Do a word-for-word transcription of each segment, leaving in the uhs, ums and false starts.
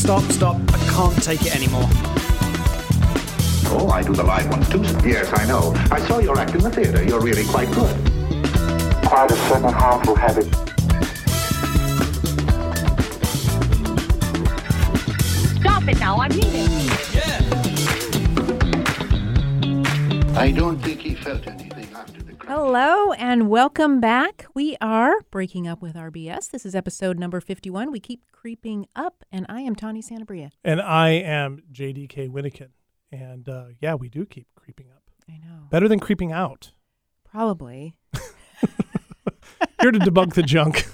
Stop, stop. I can't take it anymore. Oh, I do the live ones too. Yes, I know. I saw your act in the theater. You're really quite good. Quite a certain harmful habit. Stop it now, I mean it. Yeah. I don't think he felt anything after the crash. Hello and welcome back. We are Breaking Up with R B S. This is episode number fifty-one. We keep creeping up, and I am Tawny Santabria. And I am J D K Winnikin. And uh, yeah, we do keep creeping up. I know. Better than creeping out. Probably. Here to debunk the junk.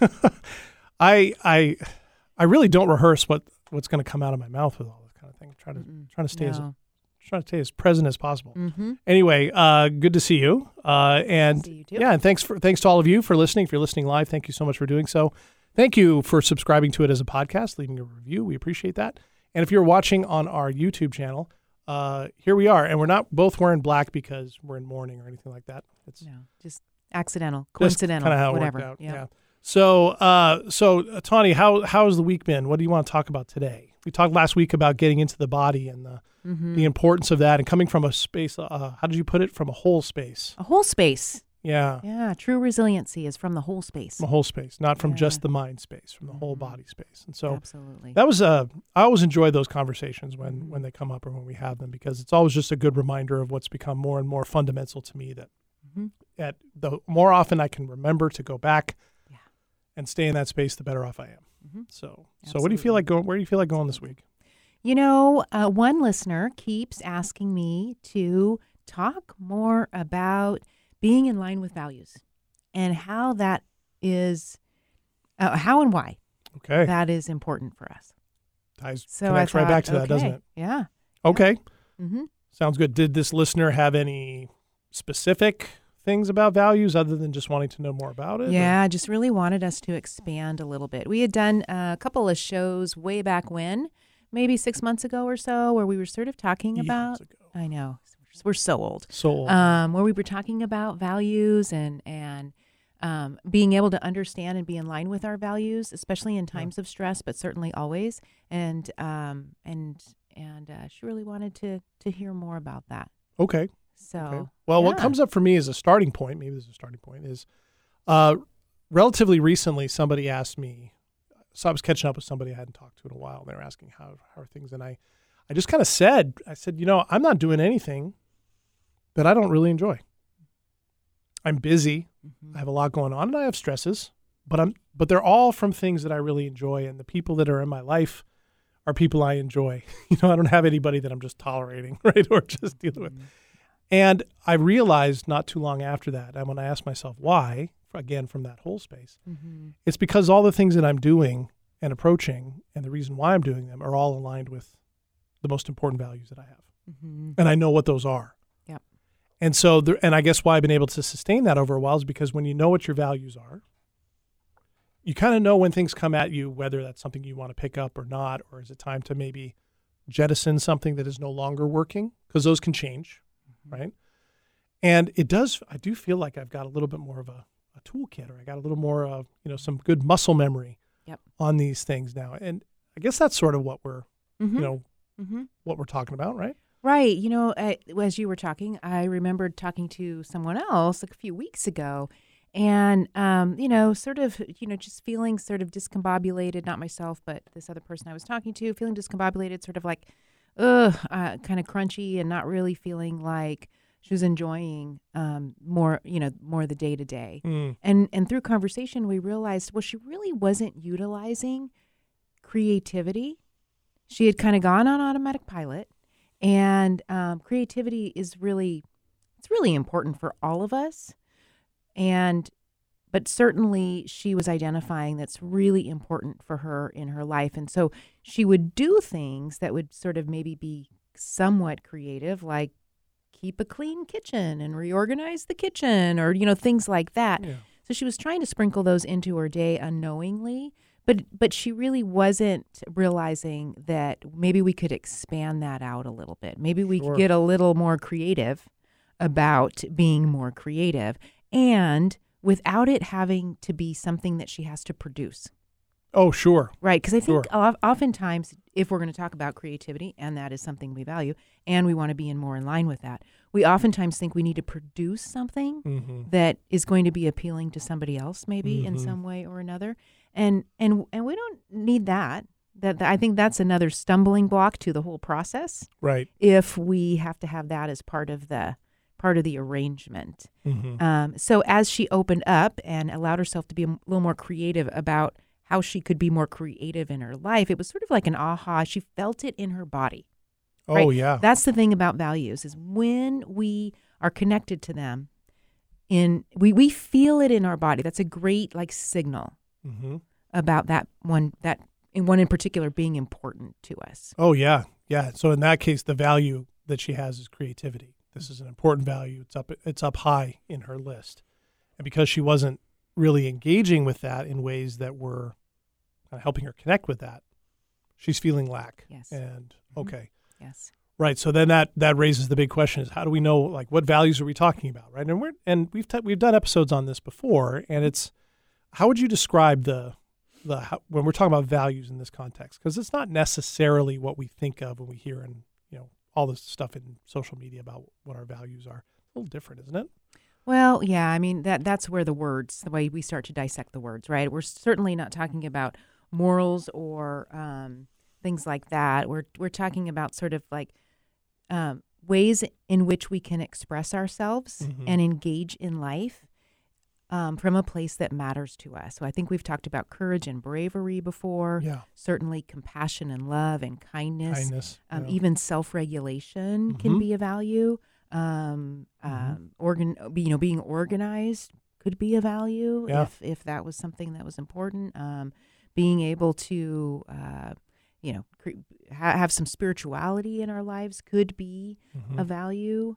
I I I really don't rehearse what, what's going to come out of my mouth with all this kind of thing. Trying to Mm-mm. trying to stay No. as trying to stay as present as possible. Mm-hmm. Anyway, uh, good to see you. Uh, and See you too. yeah, and thanks for thanks to all of you for listening. If you're listening live, thank you so much for doing so. Thank you for subscribing to it as a podcast, leaving a review. We appreciate that. And if you're watching on our YouTube channel, uh, here we are. And we're not both wearing black because we're in mourning or anything like that. It's No, just accidental, just coincidental, kind of how it whatever. worked out. Yep. Yeah. So, uh, so uh, Tawny, how how's the week been? What do you want to talk about today? We talked last week about getting into the body and the Mm-hmm. the importance of that, and coming from a space. Uh, how did you put it? From a whole space. A whole space. Yeah. Yeah, true resiliency is from the whole space. From a whole space, not from Yeah. just the mind space, from the whole Mhm. body space. And so Absolutely. that was uh, I always enjoy those conversations when Mhm. when they come up or when we have them, because it's always just a good reminder of what's become more and more fundamental to me. That Mhm. at the more often I can remember to go back Yeah. and stay in that space, the better off I am. Mhm. So, so what do you feel Absolutely. like going? Where do you feel like going this week? You know, uh, one listener keeps asking me to talk more about being in line with values and how that is, uh, how and why Okay, that is important for us. ties So connects I right thought, back to that, okay, doesn't it? Yeah. Okay, Mm-hmm. sounds good. Did this listener have any specific things about values other than just wanting to know more about it? or- Yeah, just really wanted us to expand a little bit. We had done a couple of shows way back when, maybe six months ago or so, where we were sort of talking Eons about, ago. I know, we're so old. So old. um, where we were talking about values and and um, being able to understand and be in line with our values, especially in times of stress, but certainly always. And um, and and uh, she really wanted to to hear more about that. okay. So Okay. Well, what yeah. comes up for me as a starting point, maybe this is a starting point, is uh, relatively recently somebody asked me, so I was catching up with somebody I hadn't talked to in a while. They were asking how, how are things, and I, I just kind of said, I said, you know, I'm not doing anything that I don't really enjoy. I'm busy. Mhm. I have a lot going on, and I have stresses, but I'm, but they're all from things that I really enjoy, and the people that are in my life are people I enjoy. You know, I don't have anybody that I'm just tolerating, right, or just dealing with. And I realized not too long after that, and when I asked myself why, again, from that whole space, Mhm. it's because all the things that I'm doing and approaching and the reason why I'm doing them are all aligned with the most important values that I have. Mhm. And I know what those are. Yep. And so, there, and I guess why I've been able to sustain that over a while is because when you know what your values are, you kind of know when things come at you, whether that's something you want to pick up or not, or is it time to maybe jettison something that is no longer working, because those can change. Right. And it does, I do feel like I've got a little bit more of a, a toolkit, or I got a little more of, you know, some good muscle memory Yep. on these things now. And I guess that's sort of what we're, Mhm. you know, Mhm. what we're talking about, right? Right. You know, I, as you were talking, I remembered talking to someone else like a few weeks ago and, um, you know, sort of, you know, just feeling sort of discombobulated, not myself, but this other person I was talking to, feeling discombobulated, sort of like, ugh, uh, kind of crunchy and not really feeling like she was enjoying um, more, you know, more the day to day. Mm. And and through conversation, we realized, well, she really wasn't utilizing creativity. She had kind of gone on automatic pilot. And um, creativity is really, it's really important for all of us. And, but certainly she was identifying that's really important for her in her life. And so she would do things that would sort of maybe be somewhat creative, like keep a clean kitchen and reorganize the kitchen, or, you know, things like that. Yeah. So she was trying to sprinkle those into her day unknowingly. But but she really wasn't realizing that maybe we could expand that out a little bit. Maybe we Sure. could get a little more creative about being more creative, and without it having to be something that she has to produce. Oh, sure. Right, because I think Sure. of- oftentimes if we're going to talk about creativity, and that is something we value, and we want to be in more in line with that, we oftentimes think we need to produce something Mm-hmm. that is going to be appealing to somebody else, maybe in Mhm. some way or another, and and and we don't need that. That, that I think that's another stumbling block to the whole process. Right. If we have to have that as part of the part of the arrangement. Mm-hmm. Um, so as she opened up and allowed herself to be a little more creative about how she could be more creative in her life, it was sort of like an aha. She felt it in her body. Oh, right? yeah. That's the thing about values is when we are connected to them, in we, we feel it in our body. That's a great like signal Mm-hmm. about that one, that in one in particular being important to us. Oh, yeah. Yeah. So in that case, the value that she has is creativity. This is an important value. It's up it's up high in her list. And because she wasn't really engaging with that in ways that were kind of helping her connect with that, she's feeling lack. Yes. And Mhm. okay. Yes. Right. So then that that raises the big question is how do we know like what values are we talking about, right? And we're and we've t- we've done episodes on this before, and it's how would you describe the the how, when we're talking about values in this context? Because it's not necessarily what we think of when we hear in you know all this stuff in social media about what our values are. It's a little different, isn't it? Well, yeah, I mean that that's where the words, the way we start to dissect the words, right? We're certainly not talking about morals or um, things like that. We're we're talking about sort of like um, ways in which we can express ourselves Mhm. and engage in life um, from a place that matters to us. So I think we've talked about courage and bravery before. Yeah. Certainly, compassion and love and kindness. Kindness. Um, yeah. Even self-regulation can Mhm. be a value. Um, Mhm. um, organ, you know, being organized could be a value Yeah. if if that was something that was important. Um, being able to, uh, you know, cre- ha- have some spirituality in our lives could be Mhm. a value.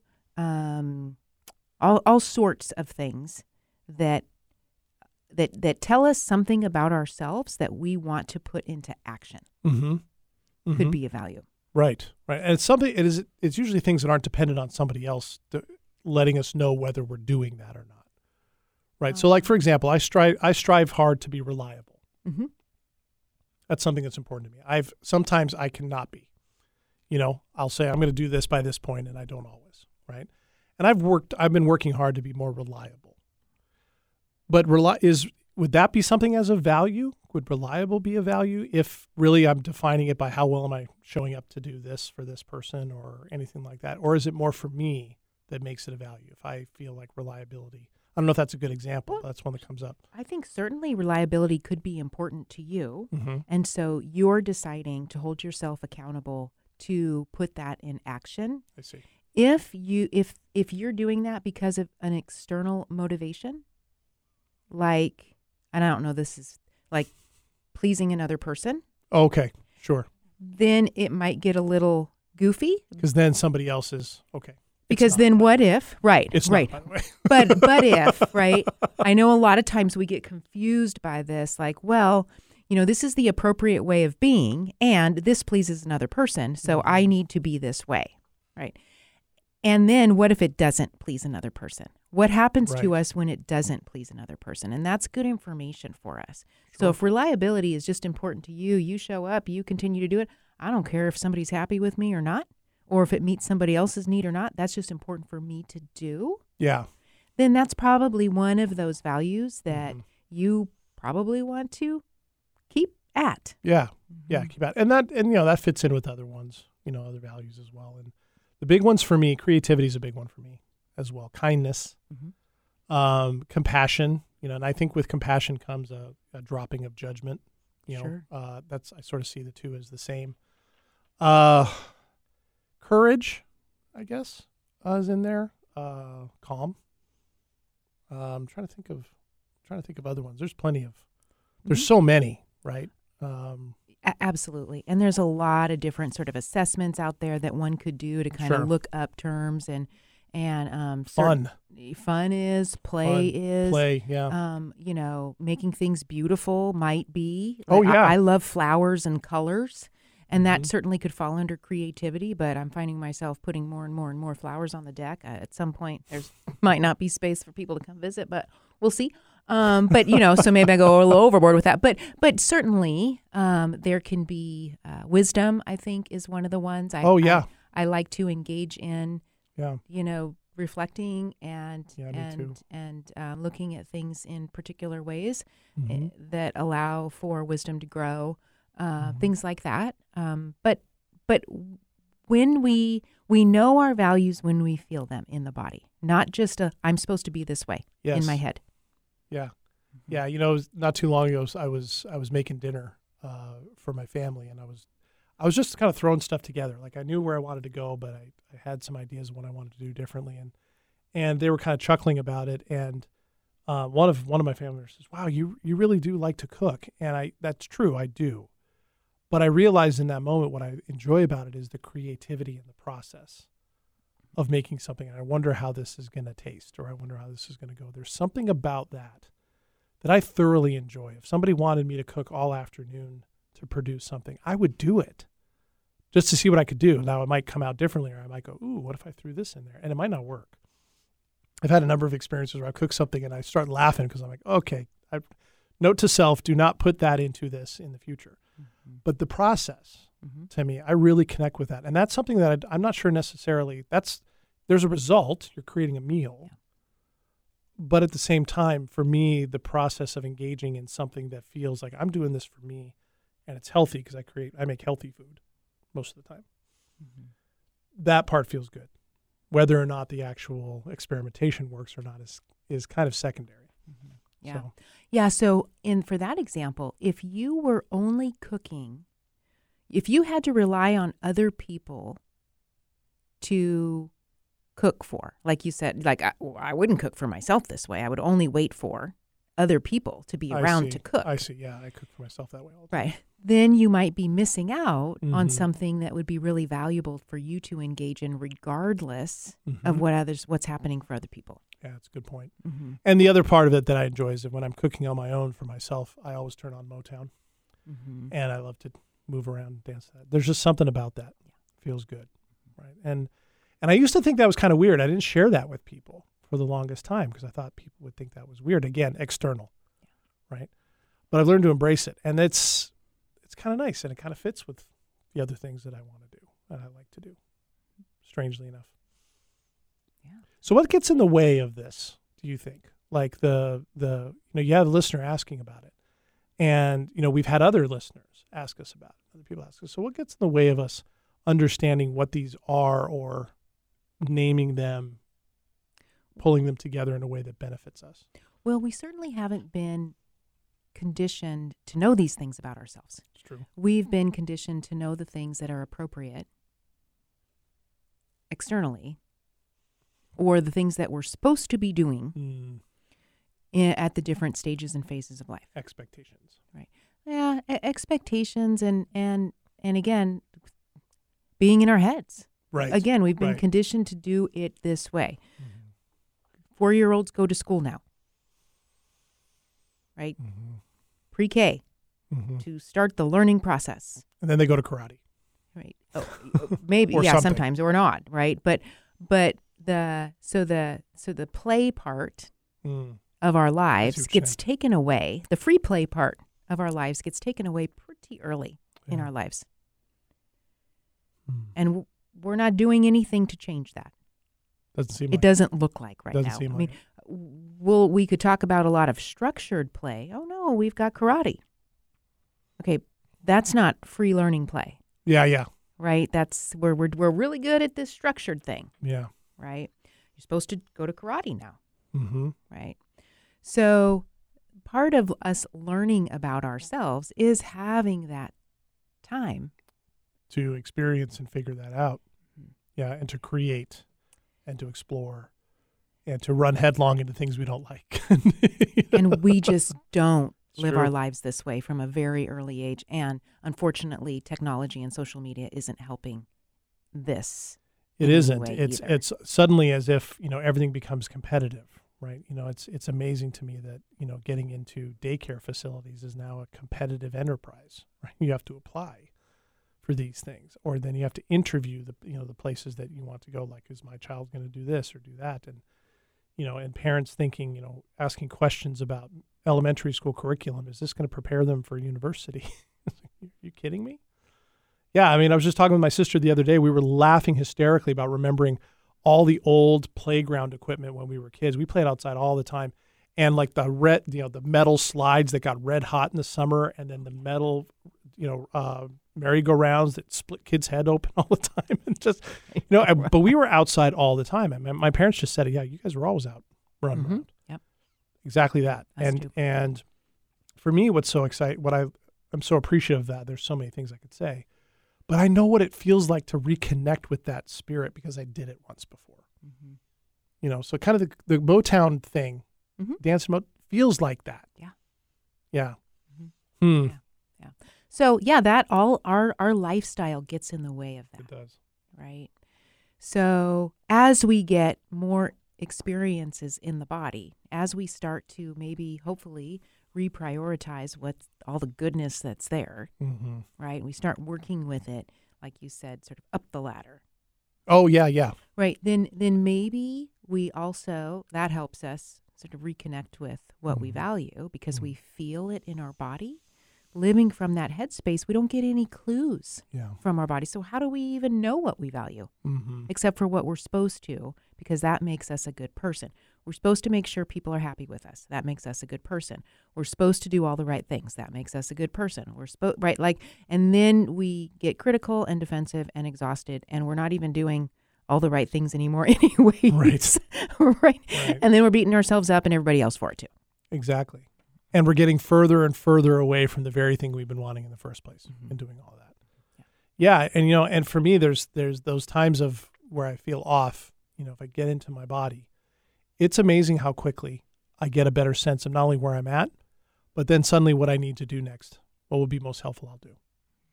Um, all all sorts of things that that that tell us something about ourselves that we want to put into action Mhm. could Mhm. be a value. Right, right, and it's something. It is. It's usually things that aren't dependent on somebody else to, letting us know whether we're doing that or not. Right. So, like for example, I strive. I strive hard to be reliable. Mm-hmm. That's something that's important to me. I've sometimes I cannot be. You know, I'll say I'm going to do this by this point, and I don't always. Right. And I've worked. I've been working hard to be more reliable. But reli- is would that be something as a value? Would reliable be a value if really I'm defining it by how well am I showing up to do this for this person or anything like that? Or is it more for me that makes it a value if I feel like reliability? I don't know if that's a good example. Well, But that's one that comes up. I think certainly reliability could be important to you. Mm-hmm. And so you're deciding to hold yourself accountable to put that in action. I see. If you if if you're doing that because of an external motivation, like, and I don't know, this is like pleasing another person, Okay, sure. then it might get a little goofy Because then somebody else is, okay. It's because not. then what if, right, It's right. not, by the way. but but if, right, I know a lot of times we get confused by this, like, well, you know, this is the appropriate way of being, and this pleases another person, so Mm-hmm. I need to be this way, right? And then what if it doesn't please another person? What happens to Right. us when it doesn't please another person? And that's good information for us. So if reliability is just important to you, you show up, you continue to do it. I don't care if somebody's happy with me or not, or if it meets somebody else's need or not. That's just important for me to do. Yeah. Then that's probably one of those values that Mhm. you probably want to keep at. Yeah. Yeah. Keep at And that, and you know, that fits in with other ones, you know, other values as well. And the big ones for me, creativity is a big one for me as well. Kindness, Mhm. um, compassion, you know, and I think with compassion comes a, a dropping of judgment. You know, Sure. uh, that's, I sort of see the two as the same. Uh, courage, I guess, uh, is in there. Uh, calm. Uh, I'm trying to think of, trying to think of other ones. There's plenty of, there's Mhm. so many, right? Um, A- absolutely. And there's a lot of different sort of assessments out there that one could do to kind Sure. of look up terms and, and, um, fun, certain- fun is, play Fun, is, play, yeah. um, you know, making things beautiful might be. Oh, Like, I- yeah. I, love flowers and colors. And that Mhm. certainly could fall under creativity, but I'm finding myself putting more and more and more flowers on the deck. Uh, at some point, there's might not be space for people to come visit, but we'll see. Um, but you know, so maybe I go a little overboard with that. But but certainly, um, there can be uh, wisdom. I think is one of the ones. I, Oh, yeah. I, I like to engage in. Yeah. You know, reflecting and Yeah, me and too. and uh, looking at things in particular ways Mhm. uh, that allow for wisdom to grow. Uh, Mhm. Things like that. Um, but but when we we know our values when we feel them in the body, not just a I'm supposed to be this way Yes. in my head. Yeah. Yeah. You know, it was not too long ago, I was I was making dinner uh, for my family, and I was I was just kind of throwing stuff together. Like I knew where I wanted to go, but I, I had some ideas of what I wanted to do differently, and and they were kind of chuckling about it. And uh, one of one of my family members says, "Wow, you you really do like to cook," and I that's true, I do. But I realized in that moment what I enjoy about it is the creativity in the process of making something. And I wonder how this is going to taste, or I wonder how this is going to go. There's something about that that I thoroughly enjoy. If somebody wanted me to cook all afternoon to produce something, I would do it just to see what I could do. Now, it might come out differently, or I might go, ooh, what if I threw this in there? And it might not work. I've had a number of experiences where I cook something and I start laughing because I'm like, okay, I, note to self, do not put that into this in the future. Mm-hmm. But the process, mm-hmm. to me, I really connect with that. And that's something that I, I'm not sure necessarily, that's, there's a result, you're creating a meal. Yeah. But at the same time, for me, the process of engaging in something that feels like I'm doing this for me and it's healthy because I create, I make healthy food most of the time. Mm-hmm. That part feels good. Whether or not the actual experimentation works or not is, is kind of secondary. Mm-hmm. Yeah. So. Yeah. So in, for that example, if you were only cooking, if you had to rely on other people to cook for, like you said, like I, I wouldn't cook for myself this way. I would only wait for other people to be around to cook. I see. Yeah, I cook for myself that way all the time. Right. Then you might be missing out mm-hmm. on something that would be really valuable for you to engage in, regardless mm-hmm. of what others, what's happening for other people. Yeah, that's a good point. Mm-hmm. And the other part of it that I enjoy is that when I'm cooking on my own for myself, I always turn on Motown, mm-hmm. and I love to move around and dance to that. There's just something about that. Feels good, right? And and I used to think that was kind of weird. I didn't share that with people for the longest time because I thought people would think that was weird. Again, external, yeah. right? But I've learned to embrace it, and it's it's kind of nice, and it kind of fits with the other things that I want to do and I like to do. Strangely enough. Yeah. So what gets in the way of this, do you think? Like the the you know, you have a listener asking about it. And, you know, we've had other listeners ask us about it. Other people ask us. So what gets in the way of us understanding what these are or naming them, pulling them together in a way that benefits us? Well, we certainly haven't been conditioned to know these things about ourselves. It's true. We've been conditioned to know the things that are appropriate externally, or the things that we're supposed to be doing Mm. in, at the different stages and phases of life. Expectations. Right. Yeah, e- expectations and, and, and again, being in our heads. Right. Again, we've been right. conditioned to do it this way. Mm-hmm. Four-year-olds go to school now, right? Mm-hmm. Pre-K Mm-hmm. to start the learning process. And then they go to karate. Right. Oh, maybe, Or yeah, something. sometimes or not, right? But, but the, so the, so the play part Mm. of our I see lives what you're gets saying. taken away. The free play part of our lives gets taken away pretty early in Yeah. our lives. Mm. And w- we're not doing anything to change that. Doesn't seem It like doesn't look like right Doesn't now. seem I like mean, well, we could talk about a lot of structured play. Oh no, we've got karate. Okay, that's not free learning play, Yeah, yeah, right? That's where we're we're really good at this structured thing, yeah. right? You're supposed to go to karate now, Mm-hmm. right? So part of us learning about ourselves is having that time. To experience and figure that out. Yeah, and to create and to explore and to run headlong into things we don't like. And we just don't It's live true. our lives this way from a very early age. And unfortunately, technology and social media isn't helping this. It in any isn't. way It's either. it's suddenly as if, you know, everything becomes competitive, right? You know, it's it's amazing to me that, you know, getting into daycare facilities is now a competitive enterprise, right? You have to apply for these things, or then you have to interview the, you know, the places that you want to go, like, is my child going to do this or do that? And you know, and parents thinking, you know, asking questions about elementary school curriculum. Is this going to prepare them for university? Are you kidding me? Yeah, I mean, I was just talking with my sister the other day. We were laughing hysterically about remembering all the old playground equipment when we were kids. We played outside all the time. And like the red, you know, the metal slides that got red hot in the summer, and then the metal, you know, uh, merry-go-rounds that split kids' head open all the time. And just, you know, but we were outside all the time. I mean, my parents just said, yeah, you guys were always out running Mm-hmm. around. Yep. Exactly that. Us and too. and for me, what's so exciting, what I, I'm so appreciative of that, there's so many things I could say, but I know what it feels like to reconnect with that spirit because I did it once before. Mm-hmm. You know, so kind of the, the Motown thing, Mhm. Dance Mo feels like that. Yeah. Yeah. Mm-hmm. Hmm. Yeah. Yeah. So yeah, that all our our lifestyle gets in the way of that. It does. Right? So as we get more experiences in the body, as we start to maybe hopefully reprioritize what's all the goodness that's there, Mm-hmm. right? We start working with it, like you said, sort of up the ladder. Oh, yeah, yeah. Right. Then then maybe we also, that helps us sort of reconnect with what we Mhm. value because Mhm. we feel it in our body. Living from that headspace, we don't get any clues Yeah. from our body. So how do we even know what we value? Mm-hmm. Except for what we're supposed to, because that makes us a good person. We're supposed to make sure people are happy with us. That makes us a good person. We're supposed to do all the right things. That makes us a good person. We're supposed, right? Like, and then we get critical and defensive and exhausted, and we're not even doing all the right things anymore anyways. Right. right. Right. And then we're beating ourselves up and everybody else for it too. Exactly. And we're getting further and further away from the very thing we've been wanting in the first place Mhm. and doing all of that. Yeah. And, you know, and for me, there's, there's those times of where I feel off, you know, if I get into my body, it's amazing how quickly I get a better sense of not only where I'm at, but then suddenly what I need to do next. What would be most helpful, I'll do.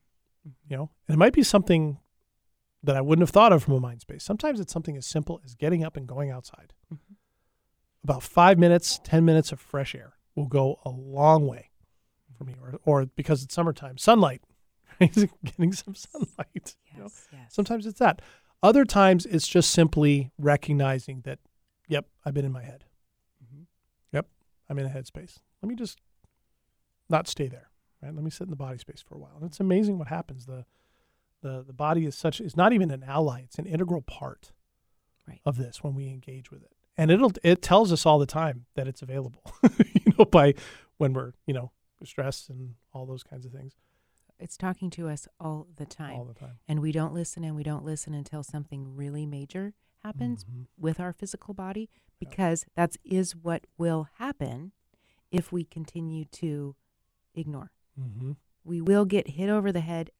You know, and it might be something that I wouldn't have thought of from a mind space. Sometimes it's something as simple as getting up and going outside. Mhm. About five minutes, ten minutes of fresh air will go a long way for me. Or, or because it's summertime, sunlight, right? Getting some sunlight. You know? Yes, yes. Sometimes it's that. Other times it's just simply recognizing that, yep, I've been in my head. Mhm. Yep, I'm in a headspace. Let me just not stay there, right? Let me sit in the body space for a while. And it's amazing what happens. The the the body is such, it's not even an ally, it's an integral part Right. of this when we engage with it. And it'll it tells us all the time that it's available, you know, by when we're, you know, stressed and all those kinds of things It's talking to us all the time. all the time. And we don't listen and we don't listen until something really major happens Mhm. with our physical body, because that is what will happen if we continue to ignore. Mm-hmm. We will get hit over the head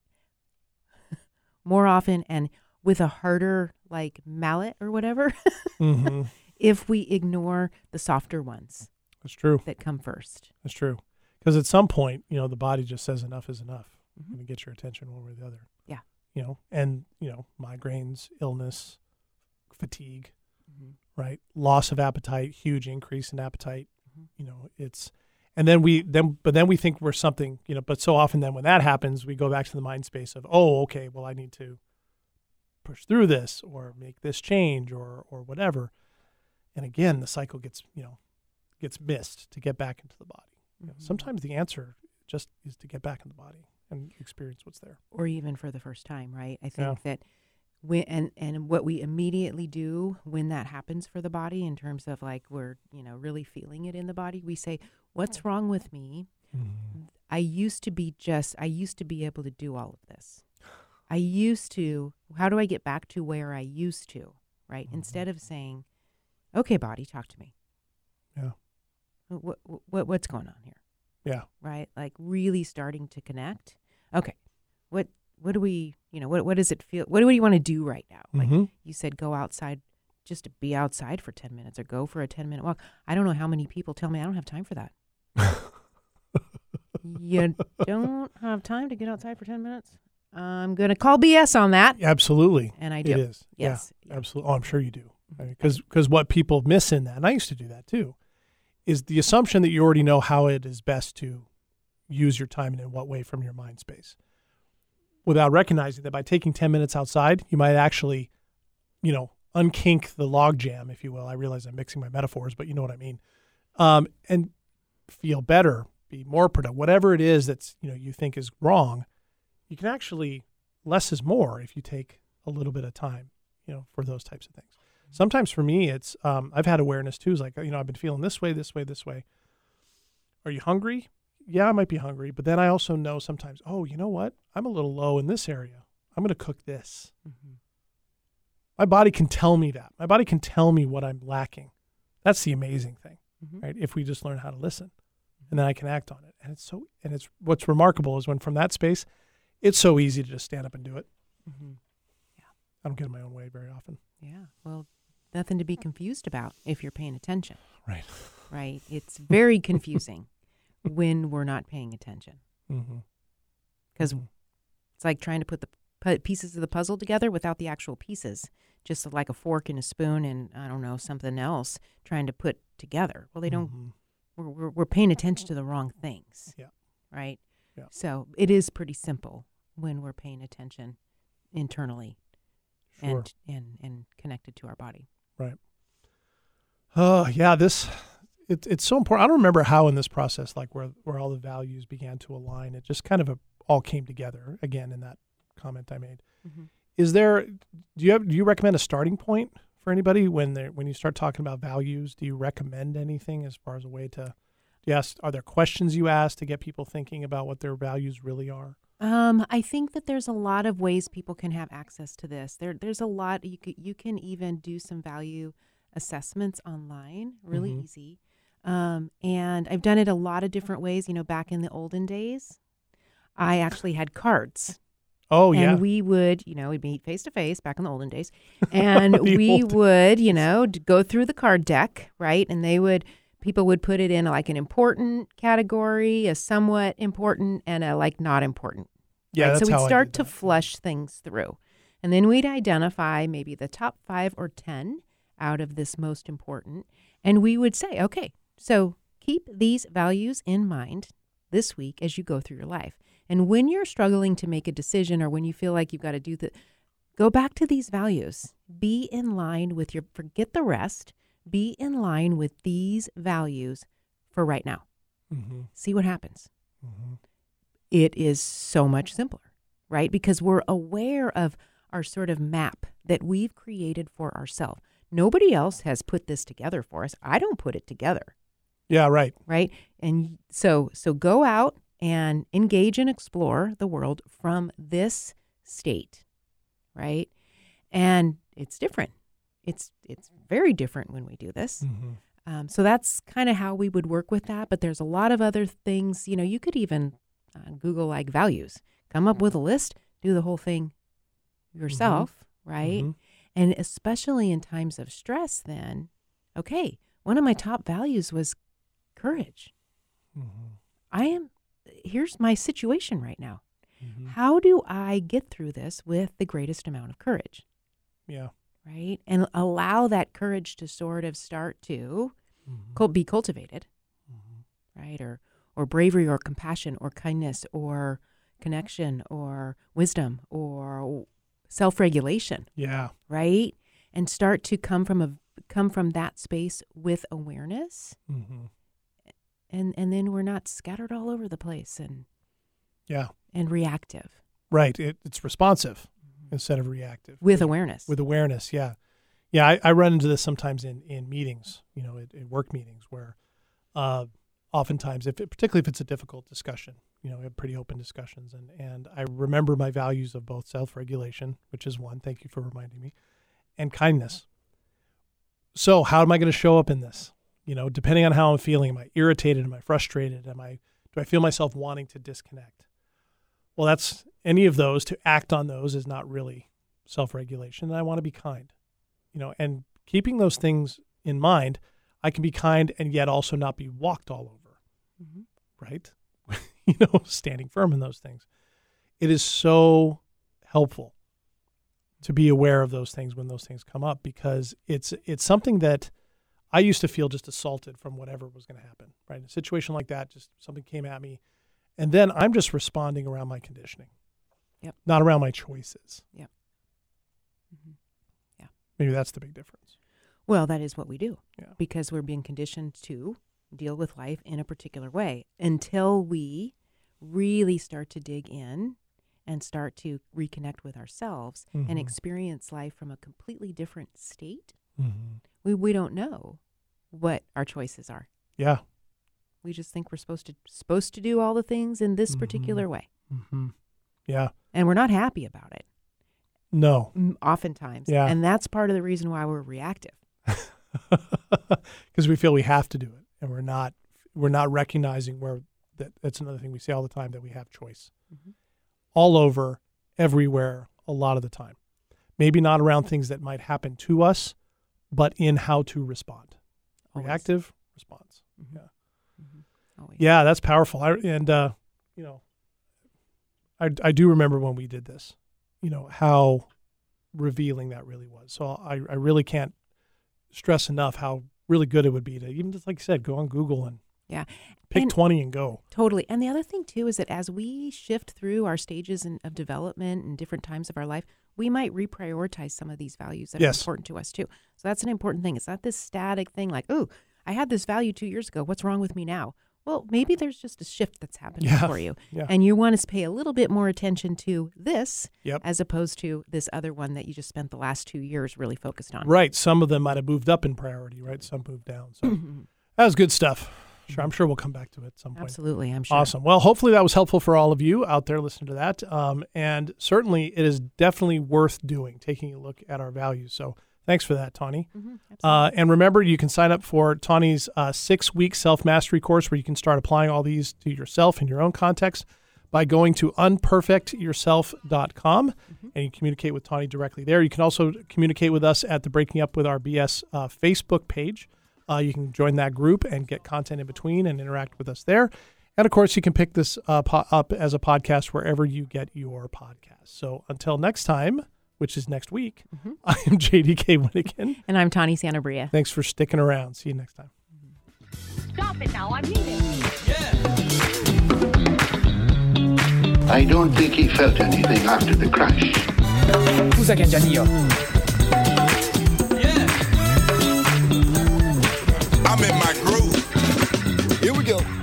more often and with a harder like mallet or whatever Mm-hmm. if we ignore the softer ones That's true. that come first. That's true. Because at some point, you know, the body just says enough is enough. Mhm. Going to get your attention one way or the other. Yeah. You know, and, you know, migraines, illness, fatigue, Mhm. right? Loss of appetite, huge increase in appetite. Mhm. You know, it's, and then we, then, but then we think we're something, you know, but so often then when that happens, we go back to the mind space of, oh, okay, well, I need to push through this or make this change or, or whatever. And again, the cycle gets, you know, gets missed to get back into the body. You know, Mhm. sometimes the answer just is to get back in the body and experience what's there. Or even for the first time, right? I Yeah. think that when and and what we immediately do when that happens for the body, in terms of like we're, you know, really feeling it in the body, we say, "What's wrong with me? I used to be just I used to be able to do all of this. I used to, how do I get back to where I used to?" Right? Mhm. Instead of saying, "Okay, body, talk to me. Yeah. What what what's going on here?" Yeah. Right? Like really starting to connect. Okay. What what do we, you know, what what does it feel? What do you want to do right now? Like Mhm. you said, go outside, just to be outside for ten minutes or go for a ten minute walk. I don't know how many people tell me I don't have time for that. You don't have time to get outside for ten minutes? I'm going to call B S on that. Absolutely. And I do. It is. Yes. Yeah, absolutely. Oh, I'm sure you do. Because because what people miss in that, and I used to do that too, is the assumption that you already know how it is best to use your time and in what way from your mind space, without recognizing that by taking ten minutes outside, you might actually, you know, unkink the log jam, if you will. I realize I'm mixing my metaphors, but you know what I mean. Um, and feel better, be more productive, whatever it is that's, you know, you think is wrong, you can actually, less is more if you take a little bit of time, you know, for those types of things. Sometimes for me, it's, um, I've had awareness too. It's like, you know, I've been feeling this way, this way, this way. Are you hungry? Yeah, I might be hungry. But then I also know sometimes, oh, you know what? I'm a little low in this area. I'm going to cook this. Mm-hmm. My body can tell me that. My body can tell me what I'm lacking. That's the amazing thing, mm-hmm. right? If we just learn how to listen, mm-hmm. and then I can act on it. And it's so, and it's, what's remarkable is when from that space, it's so easy to just stand up and do it. Mm-hmm. Yeah. I don't get in my own way very often. Yeah. Well, nothing to be confused about if you're paying attention. Right. Right. It's very confusing when we're not paying attention. Because mm-hmm. it's like trying to put the put pieces of the puzzle together without the actual pieces, just like a fork and a spoon and, I don't know, something else trying to put together. Well, they don't, mm-hmm. we're, we're, we're paying attention to the wrong things. Yeah. Right? Yeah. So it is pretty simple when we're paying attention internally sure. and, and, and connected to our body. Right. Oh, yeah, this, it, it's so important. I don't remember how in this process, like where, where all the values began to align. It just kind of a, all came together again in that comment I made. Mm-hmm. Is there, do you have, do you recommend a starting point for anybody when they when you start talking about values? Do you recommend anything as far as a way to, do you ask, are there questions you ask to get people thinking about what their values really are? Um, I think that there's a lot of ways people can have access to this. There, there's a lot, you could, you can even do some value assessments online, really mm-hmm. easy. Um, and I've done it a lot of different ways. You know, back in the olden days, I actually had cards. Oh, yeah. And we would, you know, we'd meet face to face back in the olden days. And we would, you know, go through the card deck, right? And they would, people would put it in like an important category, a somewhat important, and a like not important. Yeah, right? that's So we'd how start I did to that. flush things through. And then we'd identify maybe the top five or ten out of this most important. And we would say, okay, so keep these values in mind this week as you go through your life. And when you're struggling to make a decision or when you feel like you've got to do the, go back to these values. Be in line with your, forget the rest, be in line with these values for right now. Mm-hmm. See what happens. Mm-hmm. It is so much simpler, right? Because we're aware of our sort of map that we've created for ourselves. Nobody else has put this together for us. I don't put it together. Yeah, right. Right? And so so go out and engage and explore the world from this state, right? And it's different. It's it's very different when we do this. Mm-hmm. Um, so that's kind of how we would work with that. But there's a lot of other things. You know, you could even uh, Google like values, come up with a list, do the whole thing yourself, mm-hmm. right? Mm-hmm. And especially in times of stress, then, okay, one of my top values was courage. Mm-hmm. I am, here's my situation right now. Mm-hmm. How do I get through this with the greatest amount of courage? Yeah. Right? And allow that courage to sort of start to mm-hmm. cul- be cultivated, mm-hmm. right? Or, or bravery or compassion or kindness or connection or wisdom or self-regulation. Yeah. Right? And start to come from a come from that space with awareness. Mm-hmm. And and then we're not scattered all over the place and yeah. and reactive. Right. It, it's responsive mm-hmm. instead of reactive. With, with awareness. With awareness, yeah. Yeah, I, I run into this sometimes in, in meetings, you know, at, at work meetings where uh, oftentimes, if it, particularly if it's a difficult discussion, you know, we have pretty open discussions. And, and I remember my values of both self-regulation, which is one, thank you for reminding me, and kindness. So how am I going to show up in this? You know, depending on how I'm feeling, am I irritated? Am I frustrated? Am I, do I feel myself wanting to disconnect? Well, that's any of those. To act on those is not really self-regulation. And I want to be kind, you know, and keeping those things in mind, I can be kind and yet also not be walked all over, mm-hmm. right? You know, standing firm in those things. It is so helpful to be aware of those things when those things come up, because it's it's something that I used to feel just assaulted from whatever was going to happen, right? In a situation like that, just something came at me, and then I'm just responding around my conditioning, yep, not around my choices. Yep. Mm-hmm. Yeah. Maybe that's the big difference. Well, that is what we do Yeah. because we're being conditioned to deal with life in a particular way until we really start to dig in and start to reconnect with ourselves Mhm. and experience life from a completely different state. Mm-hmm. We we don't know what our choices are. Yeah. We just think we're supposed to supposed to do all the things in this Mhm. particular way, Mm-hmm. Yeah. and we're not happy about it. No. m- Oftentimes, Yeah. and that's part of the reason why we're reactive. Because we feel we have to do it, and we're not. We're not recognizing where that. That's another thing we say all the time, that we have choice, Mhm. all over, everywhere, a lot of the time. Maybe not around things that might happen to us, but in how to respond. Always. Reactive response. Mhm. Yeah. Mhm. Always. Yeah, that's powerful. I, and uh, you know, I I do remember when we did this. You know how revealing that really was. So I I really can't stress enough how really good it would be to even just, like you said, go on Google and Yeah. pick And- twenty and go. Totally. And the other thing, too, is that as we shift through our stages in, of development and different times of our life, we might reprioritize some of these values that Yes. are important to us, too. So that's an important thing. It's not this static thing like, oh, I had this value two years ago. What's wrong with me now? Well, maybe there's just a shift that's happening Yeah. for you. Yeah. And you want to pay a little bit more attention to this Yep. as opposed to this other one that you just spent the last two years really focused on. Right. Some of them might have moved up in priority, right? Some moved down. So that was good stuff. Sure. I'm sure we'll come back to it at some point. Absolutely, I'm sure. Awesome. Well, hopefully that was helpful for all of you out there listening to that. Um, and certainly it is definitely worth doing, taking a look at our values. So thanks for that, Tawny. Mhm, Uh, absolutely. and remember, you can sign up for Tawny's uh, six-week self-mastery course where you can start applying all these to yourself in your own context by going to unperfect yourself dot com, Mm-hmm. and you communicate with Tawny directly there. You can also communicate with us at the Breaking Up with R B S uh, Facebook page. Uh, you can join that group and get content in between and interact with us there. And, of course, you can pick this uh, po- up as a podcast wherever you get your podcasts. So until next time, which is next week, Mm-hmm. I am J D K Winnigan. And I'm Tawny Santabria. Thanks for sticking around. See you next time. Stop it now, I mean it. I don't think he felt anything after the crash. Scusa che Giannio. I'm in my groove. Here we go.